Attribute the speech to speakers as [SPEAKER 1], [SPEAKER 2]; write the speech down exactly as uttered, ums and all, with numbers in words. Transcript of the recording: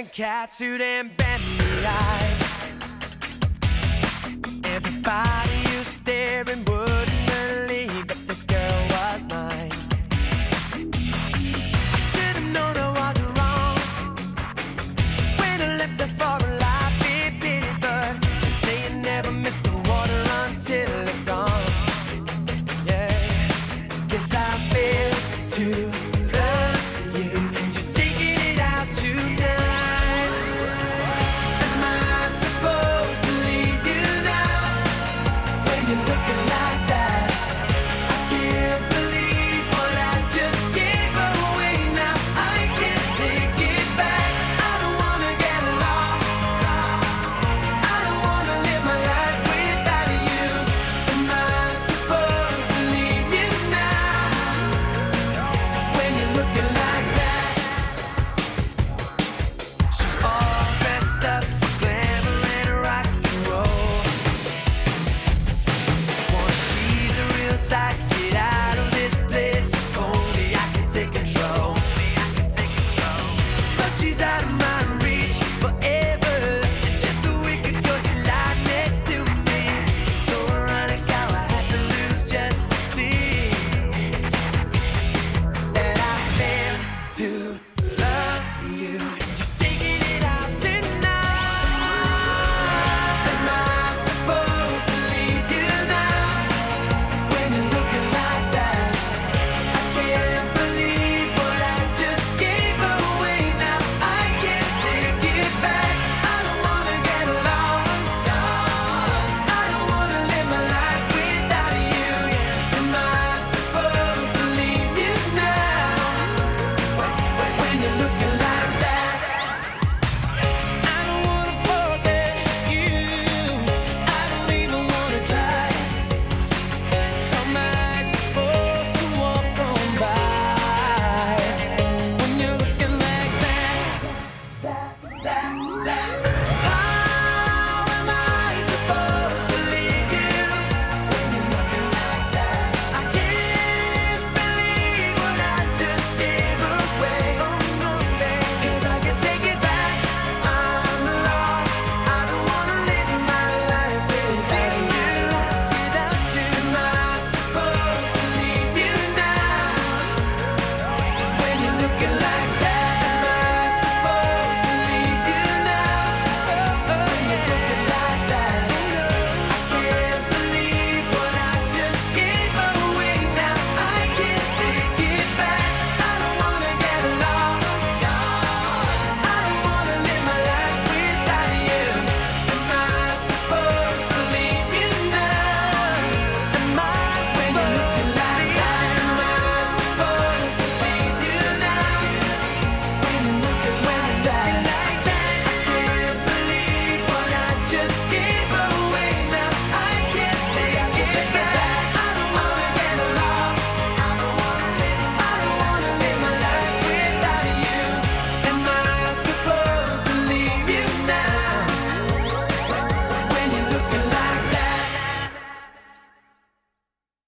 [SPEAKER 1] in catsuit and bendy eyes. Everybody you staring wouldn't believe that this girl was mine. I should've known I wasn't wrong when I left her for a life it pity, but they say you never miss the water until it's gone. Yeah, guess I failed to love you, and you're taking it out tonight. Am I supposed to leave you now when you're looking like that? I can't believe what I just gave away. Now I can't take it back. I don't wanna get lost. I don't wanna live my life without you. Am I supposed to leave you now when you're looking like that? She's all dressed up for glamour and rock and roll. Wanna squeeze her real tight, get out of this place. If only I could take control. But she's out of my reach forever. And just a week ago she lied next to me. It's so ironic how I had to lose just to see that I failed to love you. Just taking it out tonight. Am I supposed to leave you now when you're looking like that? I can't believe what I just gave away. Now I can't take it back. I don't wanna get lost. I don't wanna live my life without you. Am I supposed to leave you now when, when, when you're looking like that? I don't wanna forget you. I don't even wanna try. Am I supposed to walk on by when you're looking like that?